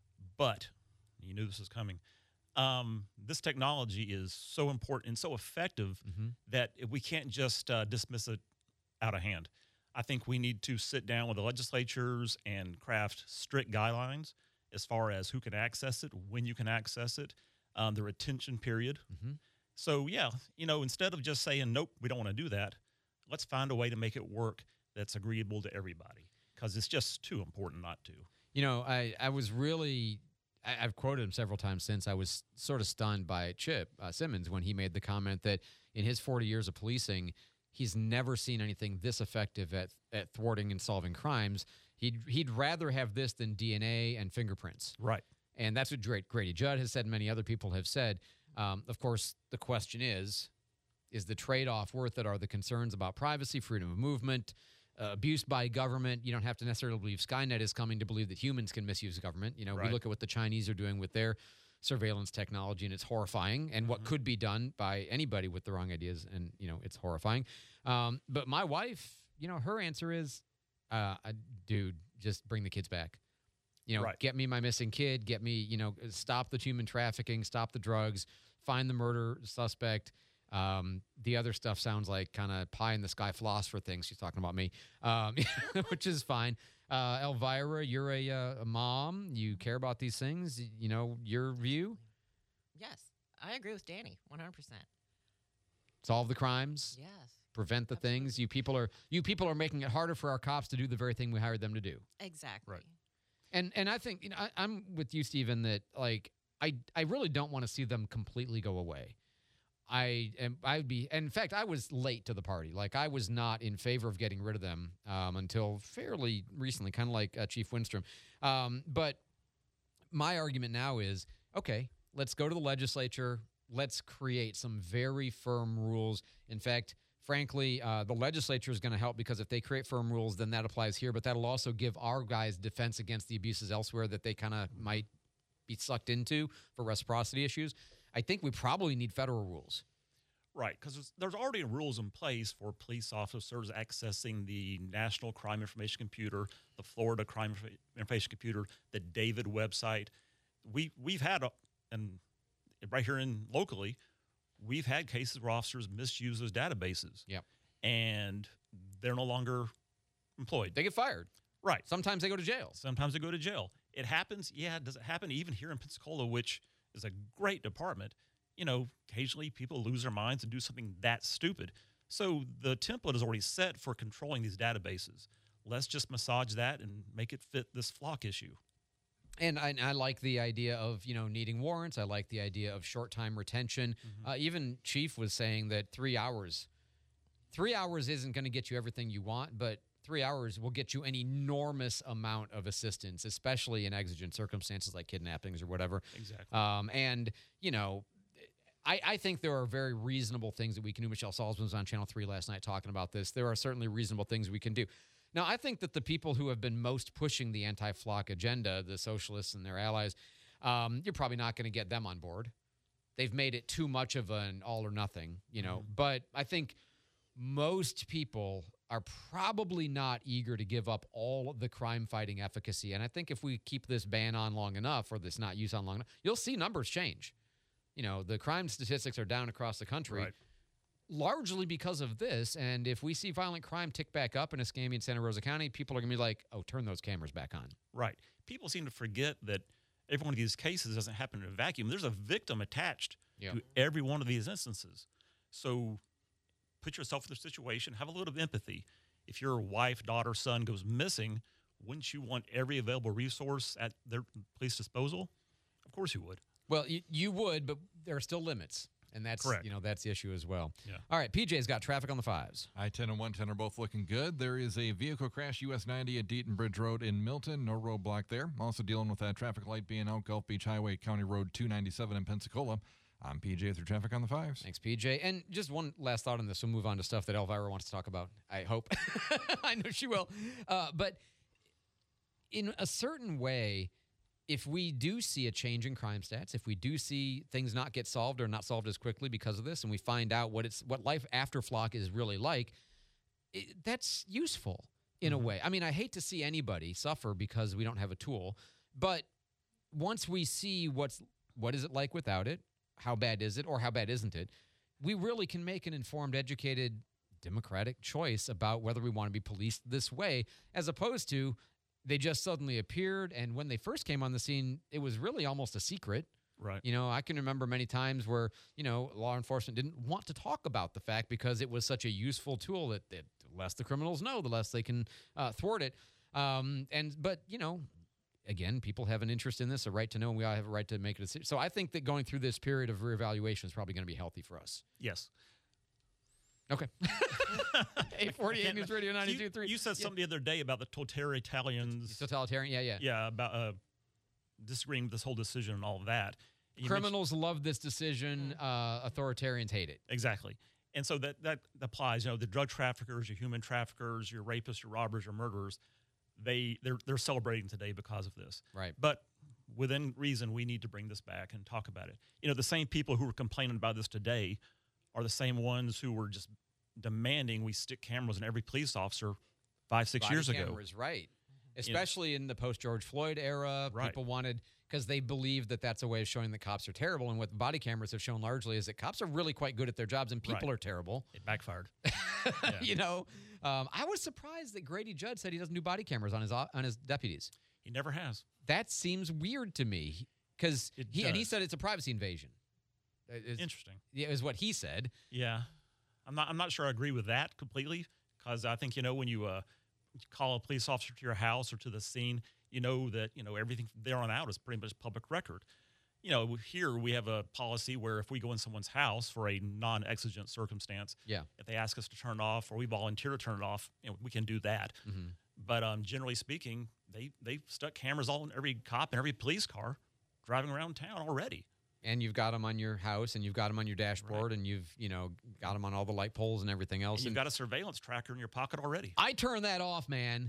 but you knew this was coming. Um, this technology is so important and so effective Mm-hmm. that we can't just uh, dismiss it out of hand. I think we need to sit down with the legislatures and craft strict guidelines as far as who can access it, when you can access it, um, the retention period. Mm-hmm. So, yeah, you know, instead of just saying, nope, we don't want to do that, let's find a way to make it work that's agreeable to everybody, because it's just too important not to. You know, I, I was really, I, I've quoted him several times since. I was sort of stunned by Chip uh, Simmons when he made the comment that in his forty years of policing, he's never seen anything this effective at, at thwarting and solving crimes. He'd, he'd rather have this than D N A and fingerprints. Right. And that's what Grady Judd has said, and many other people have said. Um, of course, the question is, is the trade-off worth it? Are the concerns about privacy, freedom of movement, uh, abuse by government. You don't have to necessarily believe Skynet is coming to believe that humans can misuse government. You know, Right. we look at what the Chinese are doing with their surveillance technology, and it's horrifying, and what could be done by anybody with the wrong ideas, and, you know, it's horrifying. Um, but my wife, you know, her answer is, uh, uh, dude, just bring the kids back. You know, Right. get me my missing kid, get me, you know, stop the human trafficking, stop the drugs, find the murder suspect. Um, the other stuff sounds like kind of pie in the sky philosopher things. She's talking about me, um, which is fine. Uh, Elvira, you're a, uh, a mom. You care about these things. You know, your view? Yes, I agree with Danny, one hundred percent. Solve the crimes. Yes. Prevent the things. You people are you people are making it harder for our cops to do the very thing we hired them to do. Exactly. Right. And and I think, you know, I, I'm with you, Stephen, that like I I really don't want to see them completely go away. I am I would be in fact I was late to the party. Like I was not in favor of getting rid of them um, until fairly recently, kind of like uh, Chief Winstrom. Um, but my argument now is, okay, let's go to the legislature. Let's create some very firm rules. In fact, frankly, uh, the legislature is going to help, because if they create firm rules, then that applies here. But that'll also give our guys defense against the abuses elsewhere that they kind of might be sucked into for reciprocity issues. I think we probably need federal rules. Right, because there's, there's already rules in place for police officers accessing the National Crime Information Computer, the Florida Crime Inf- Information Computer, the David website. We we've had a, and right here in locally, we've had cases where officers misuse those databases. Yep. And they're no longer employed. They get fired. Right. Sometimes they go to jail. Sometimes they go to jail. It happens. Yeah. Does it happen even here in Pensacola, which is a great department? You know, occasionally people lose their minds and do something that stupid. So the template is already set for controlling these databases. Let's just massage that and make it fit this flock issue. And I, and I like the idea of, you know, needing warrants. I like the idea of short time retention. Mm-hmm. Uh, even Chief was saying that three hours, three hours isn't going to get you everything you want, but three hours will get you an enormous amount of assistance, especially in exigent circumstances like kidnappings or whatever. Exactly. Um, and, you know, I, I think there are very reasonable things that we can do. Michelle Salzman was on Channel three last night talking about this. There are certainly reasonable things we can do. Now, I think that the people who have been most pushing the anti-flock agenda, the socialists and their allies, um, you're probably not going to get them on board. They've made it too much of an all or nothing, you know. Mm-hmm. But I think most people are probably not eager to give up all of the crime-fighting efficacy. And I think if we keep this ban on long enough, or this not use on long enough, you'll see numbers change. You know, the crime statistics are down across the country. Right. Largely because of this, and if we see violent crime tick back up in Escambia and Santa Rosa County, people are going to be like, oh, turn those cameras back on. Right. People seem to forget that every one of these cases doesn't happen in a vacuum. There's a victim attached Yeah. to every one of these instances. So put yourself in the situation, have a little bit of empathy. If your wife, daughter, son goes missing, wouldn't you want every available resource at their police disposal? Of course you would. Well, you, you would, but there are still limits. And that's, Correct. you know, that's the issue as well. Yeah. All right, P J's got traffic on the fives. I ten and one ten are both looking good. There is a vehicle crash, U S ninety at Deaton Bridge Road in Milton. No roadblock there. Also dealing with that traffic light being out Gulf Beach Highway, County Road two ninety-seven in Pensacola. I'm P J through traffic on the fives. Thanks, P J. And just one last thought on this. We'll move on to stuff that Elvira wants to talk about, I hope. I know she will. Uh, but in a certain way, if we do see a change in crime stats, if we do see things not get solved or not solved as quickly because of this, and we find out what it's what life after flock is really like, it, that's useful in mm-hmm. a way. I mean, I hate to see anybody suffer because we don't have a tool, but once we see what's what is it like without it, how bad is it, or how bad isn't it, we really can make an informed, educated, democratic choice about whether we want to be policed this way, as opposed to they just suddenly appeared, and when they first came on the scene, it was really almost a secret. Right. You know, I can remember many times where, you know, law enforcement didn't want to talk about the fact because it was such a useful tool that, that the less the criminals know, the less they can uh, thwart it. Um, and but, you know, again, people have an interest in this, a right to know, and we all have a right to make a decision. So I think that going through this period of reevaluation is probably going to be healthy for us. Yes. Okay. eight forty-eight News Radio ninety-two point three. You, you said something yeah. the other day about the totalitarians. Totalitarian, yeah, yeah. Yeah, about uh, disagreeing with this whole decision and all of that. You Criminals love this decision. Uh, authoritarians hate it. Exactly. And so that, that applies, you know, the drug traffickers, your human traffickers, your rapists, your robbers, your murderers, they, they're, they're celebrating today because of this. Right. But within reason, we need to bring this back and talk about it. You know, the same people who are complaining about this today are the same ones who were just demanding we stick cameras in every police officer five, six Body years ago. cameras, right. Especially in the post-George Floyd era, Right. people wanted, because they believe that that's a way of showing that cops are terrible. And what body cameras have shown largely is that cops are really quite good at their jobs and people Right. are terrible. It backfired. You know, um, I was surprised that Grady Judd said he doesn't do body cameras on his on his deputies. He never has. That seems weird to me because It he and he does. said it's a privacy invasion. It's- Interesting. Yeah, is what he said. Yeah, I'm not. I'm not sure I agree with that completely because I think you know when you uh, call a police officer to your house or to the scene, you know that you know everything from there on out is pretty much public record. You know, here we have a policy where if we go in someone's house for a non-exigent circumstance, Yeah. if they ask us to turn it off or we volunteer to turn it off, you know, we can do that. Mhm. But um, generally speaking, they they stuck cameras all in every cop and every police car driving around town already. And you've got them on your house, and you've got them on your dashboard, and you've you know got them on all the light poles and everything else. And you've And got a surveillance tracker in your pocket already. I turn that off, man.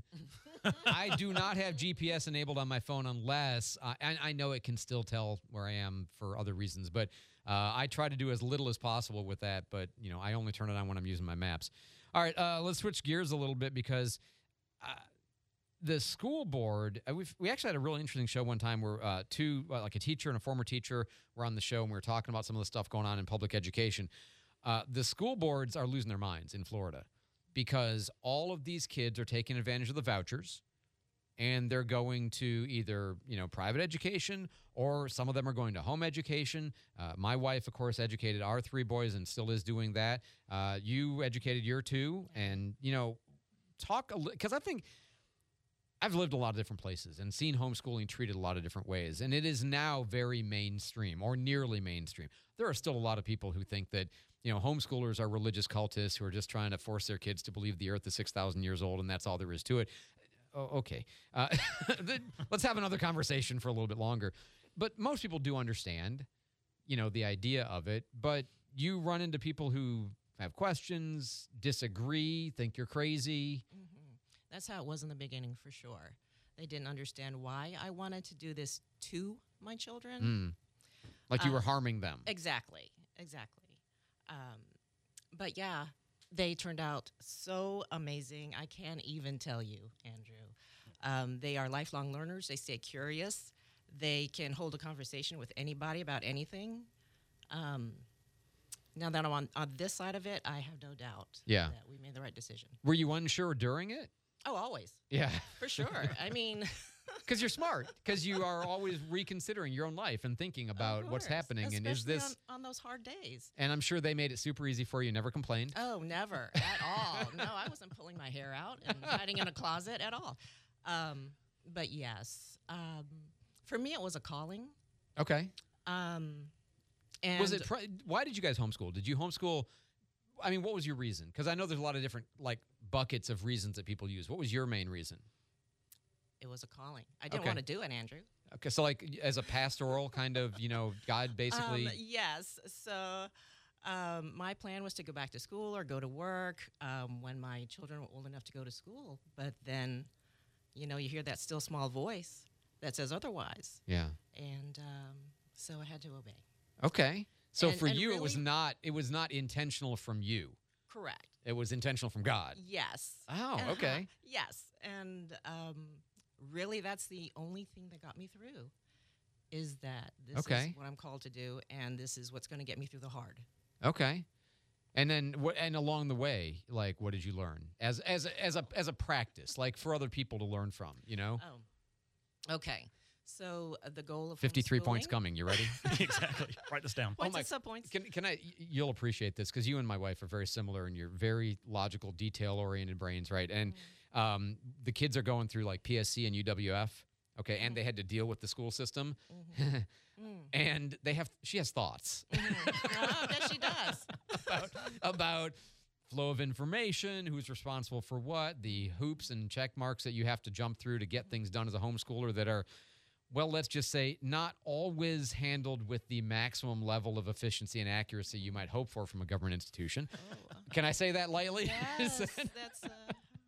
I do not have G P S enabled on my phone unless uh, I, I know it can still tell where I am for other reasons, but uh, I try to do as little as possible with that. But you know, I only turn it on when I'm using my maps. All right, uh, let's switch gears a little bit because uh, the school board. Uh, we've, we actually had a really interesting show one time where uh, two, uh, like a teacher and a former teacher, were on the show, and we were talking about some of the stuff going on in public education. Uh, the school boards are losing their minds in Florida because all of these kids are taking advantage of the vouchers, and they're going to either, you know, private education, or some of them are going to home education. Uh, my wife, of course, educated our three boys and still is doing that. Uh, you educated your two, and, you know, talk a little, because I think I've lived a lot of different places and seen homeschooling treated a lot of different ways, and it is now very mainstream or nearly mainstream. There are still a lot of people who think that, you know, homeschoolers are religious cultists who are just trying to force their kids to believe the earth is six thousand years old and that's all there is to it. Oh, okay. Uh, let's have another conversation for a little bit longer. But most people do understand, you know, the idea of it, but you run into people who have questions, disagree, think you're crazy. Mm-hmm. That's how it was in the beginning, for sure. They didn't understand why I wanted to do this to my children. Mm. Like you were Uh, harming them. Exactly, exactly. Um, but yeah, they turned out so amazing. I can't even tell you, Andrew. Um, they are lifelong learners. They stay curious. They can hold a conversation with anybody about anything. Um, now that I'm on, on this side of it, I have no doubt Yeah. that we made the right decision. Were you unsure during it? Oh, always. Yeah. For sure. I mean, Because you're smart. Because you are always reconsidering your own life and thinking about what's course, happening. And is especially this. on, on those hard days? And I'm sure they made it super easy for you. Never complained. Oh, never at all. No, I wasn't pulling my hair out and hiding in a closet at all. Um, but yes, um, for me, it was a calling. Okay. Um, and Was it? Pri- why did you guys homeschool? Did you homeschool? I mean, what was your reason? Because I know there's a lot of different like buckets of reasons that people use. What was your main reason? It was a calling. I didn't Okay. want to do it, Andrew. Okay, so like as a pastoral kind of, you know, God basically. Um, yes. So um, my plan was to go back to school or go to work um, when my children were old enough to go to school. But then, you know, you hear that still small voice that says otherwise. Yeah. And um, so I had to obey. Okay. So And- for and you, it was really- not. It was not intentional from you. Correct. It was intentional from God. Yes. Oh, Uh-huh. okay. Yes. And um, really, that's the only thing that got me through is that this Okay. is what I'm called to do, and this is what's going to get me through the hard. Okay. And then what? And along the way, like, what did you learn as as a, as a as a practice, like for other people to learn from? You know. Oh. Okay. So uh, the goal of Fifty-three points homeschooling- coming. You ready? Exactly. Write this down. Points and sub-points. Can can I? y- You'll appreciate this because you and my wife are very similar, and you're very logical, detail-oriented brains, right? And um, the kids are going through like P S C and U W F, okay, and they had to deal with the school system, and they have. She has thoughts Oh, yes, she does. about about flow of information, who's responsible for what, the hoops and check marks that you have to jump through to get things done as a homeschooler that are well, let's just say, not always handled with the maximum level of efficiency and accuracy you might hope for from a government institution. Oh. Can I say that lightly? Yes, that's uh,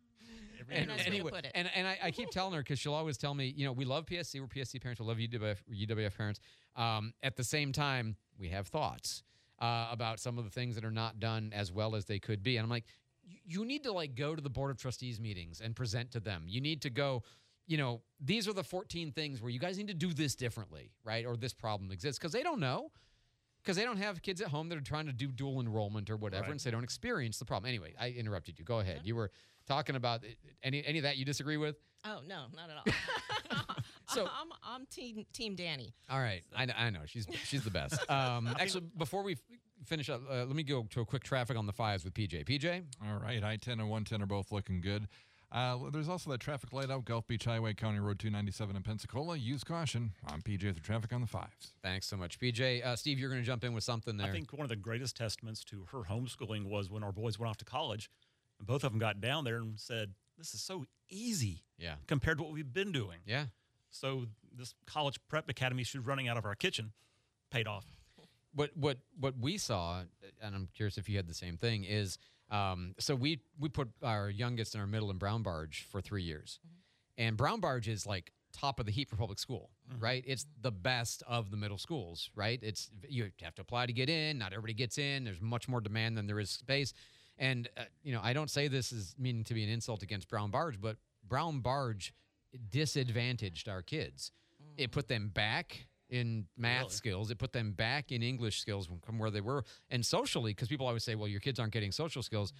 a and, nice anyway, way to put it. And, and I, I keep telling her, because she'll always tell me, you know, we love P S C, we're P S C parents, we love U W F, U W F parents. Um, at the same time, we have thoughts uh, about some of the things that are not done as well as they could be. And I'm like, you need to like go to the Board of Trustees meetings and present to them. You need to go, you know, these are the fourteen things where you guys need to do this differently, right? Or this problem exists, because they don't know, because they don't have kids at home that are trying to do dual enrollment or whatever, Right. and so they don't experience the problem. Anyway, I interrupted you. Go ahead. You were talking about any any of that you disagree with? Oh, no, not at all. So- I'm, I'm team, team Danny. All right, I, kn- I know she's she's the best. Um, actually, before we f- finish up, uh, let me go to a quick traffic on the fives with P J. P J, All right, I ten and one ten are both looking good. Uh, there's also that traffic light out Gulf Beach Highway, County Road two ninety-seven in Pensacola. Use caution. I'm P J with the traffic on the fives. thanks so much, P J. Uh, Steve, you're going to jump in with something there. I think one of the greatest testaments to her homeschooling was when our boys went off to college, and both of them got down there and said, "This is so easy, yeah, compared to what we've been doing." Yeah. So this college prep academy she's running out of our kitchen paid off. What what what we saw, and I'm curious if you had the same thing, is um, so we we put our youngest and our middle in Brown Barge for three years, Mm-hmm. and Brown Barge is like top of the heap for public school, Mhm. right? It's the best of the middle schools, right? It's you have to apply to get in. Not everybody gets in. There's much more demand than there is space, and uh, you know I don't say this as meaning to be an insult against Brown Barge, but Brown Barge disadvantaged our kids. It put them back in math Really? skills. It put them back in English skills from where they were, and socially, because people always say, "Well, your kids aren't getting social skills."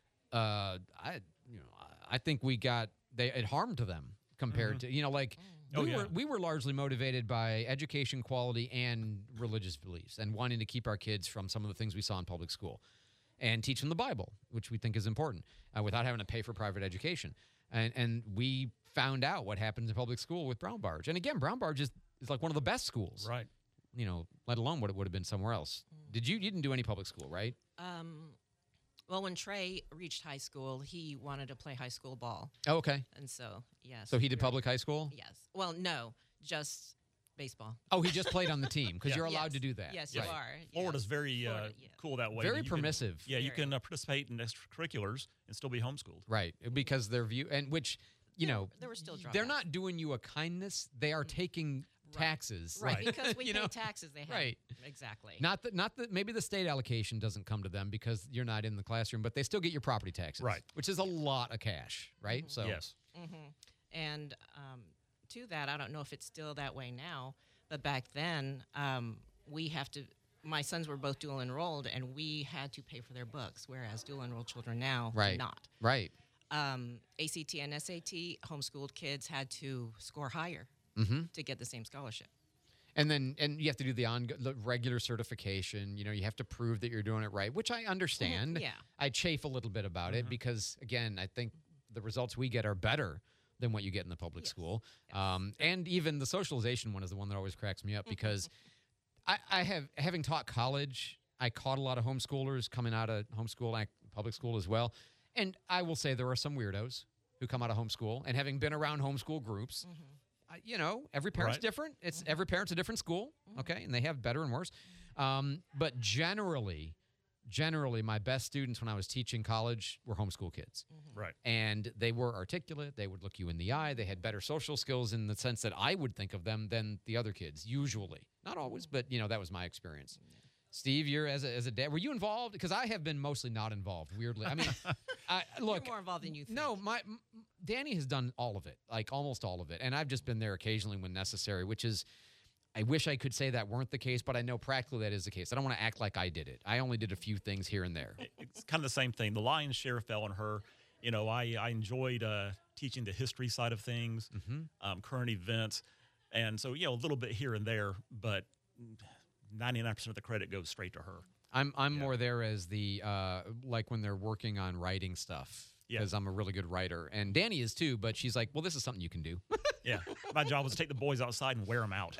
Uh, I, you know, I think we got they it harmed to them compared Mhm. to you know, like Oh, we yeah. were we were largely motivated by education quality and religious beliefs, and wanting to keep our kids from some of the things we saw in public school, and teach them the Bible, which we think is important, uh, without having to pay for private education. And and we found out what happens in public school with Brown Barge. And again, Brown Barge is, is like one of the best schools. Right. You know, let alone what it would have been somewhere else. Did you, you didn't do any public school, right? Um, well, when Trey reached high school, he wanted to play high school ball. Oh, okay. And so, yes. So he did public high school? Yes. Well, no, just baseball. Oh, he just played on the team because Yeah. you're allowed Yes. to do that. Yes, Right. you are. Florida's yes. very uh, Florida, yeah. cool that way. Very You can- permissive. yeah, you Very. can uh, participate in extracurriculars and still be homeschooled. Right. Because their view, and which, you know, there were still they're dropouts. not doing you a kindness. They are taking taxes. Right, Right. because we You pay know? taxes. They have. Right. Exactly. Not that, not that maybe the state allocation doesn't come to them because you're not in the classroom, but they still get your property taxes, Right. Which is a lot of cash, right? So Yes. hmm And um, to that, I don't know if it's still that way now, but back then, um, we have to. My sons were both dual enrolled, and we had to pay for their books, whereas dual enrolled children now do right, not. right. Um, A C T and S A T, homeschooled kids had to score higher Mm-hmm. to get the same scholarship. And then, and you have to do the on the regular certification. You know, you have to prove that you're doing it right, which I understand. Yeah. I chafe a little bit about it because, again, I think the results we get are better than what you get in the public Yes. school. Um, and even the socialization one is the one that always cracks me up because I, I have, having taught college, I caught a lot of homeschoolers coming out of homeschool and public school as well. And I will say there are some weirdos who come out of homeschool, and having been around homeschool groups, uh, you know, every parent's Right. different. It's every parent's a different school, okay, and they have better and worse. Um, but generally, generally, my best students when I was teaching college were homeschool kids, Right. and they were articulate. They would look you in the eye. They had better social skills in the sense that I would think of them than the other kids. Usually, not always, but you know that was my experience. Steve, you're as a, as a dad, were you involved? Because I have been mostly not involved. Weirdly, I mean, I, look, You're more involved than you think. no, my m- Danny has done all of it, like almost all of it, and I've just been there occasionally when necessary. Which is, I wish I could say that weren't the case, but I know practically that is the case. I don't want to act like I did it. I only did a few things here and there. It- It's kind of the same thing. The lion's share fell on her. You know, I, I enjoyed uh, teaching the history side of things, um, current events. And so, you know, a little bit here and there, but ninety-nine percent of the credit goes straight to her. I'm I'm more there as the uh, like when they're working on writing stuff Yeah. because I'm a really good writer, and Danny is too. But she's like, well, this is something you can do. Yeah. My job was to take the boys outside and wear them out.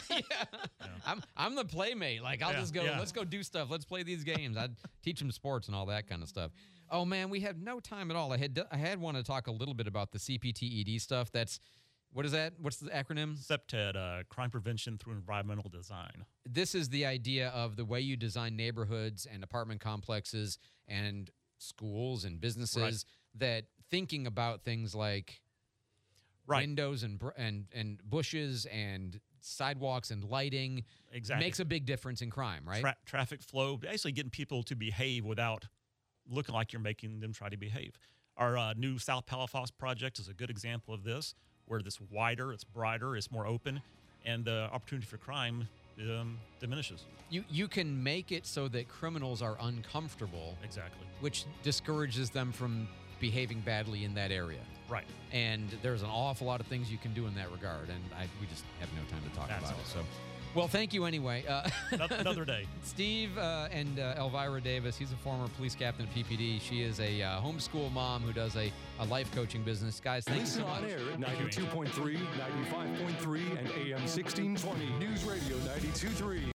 I'm I'm the playmate. Like I'll Yeah, just go. yeah. Let's go do stuff. Let's play these games. I'd teach them sports and all that kind of stuff. Oh man, we have no time at all. I had I had wanted to talk a little bit about the C P T E D stuff. That's What is that? What's the acronym? CPTED, uh, Crime Prevention Through Environmental Design. This is the idea of the way you design neighborhoods and apartment complexes and schools and businesses Right. that thinking about things like Right. windows and br- and and bushes and sidewalks and lighting Exactly. makes a big difference in crime, right? Tra- traffic flow, basically getting people to behave without looking like you're making them try to behave. Our uh, new South Palafox project is a good example of this, where it's wider, it's brighter, it's more open, and the opportunity for crime um, diminishes. You you can make it so that criminals are uncomfortable, Exactly. which discourages them from behaving badly in that area. Right. And there's an awful lot of things you can do in that regard, and I, we just have no time to talk That's about it. it. So, well, thank you anyway. Uh, Another- another day. Steve uh, and uh, Elvira Davis, he's a former police captain at P P D. She is a uh, homeschool mom who does a, a life coaching business. Guys, thank Listen you so much. on air at ninety-two point three, ninety-five point three, and A M sixteen twenty. News Radio ninety-two point three.